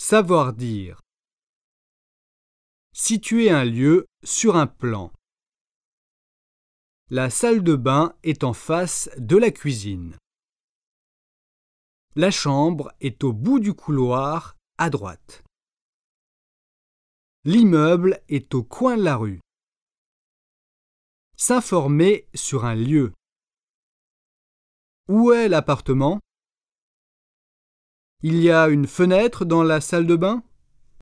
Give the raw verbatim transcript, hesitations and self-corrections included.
Savoir dire. Situer un lieu sur un plan. La salle de bain est en face de la cuisine. La chambre est au bout du couloir, à droite. L'immeuble est au coin de la rue. S'informer sur un lieu. Où est l'appartement? Il y a une fenêtre dans la salle de bain?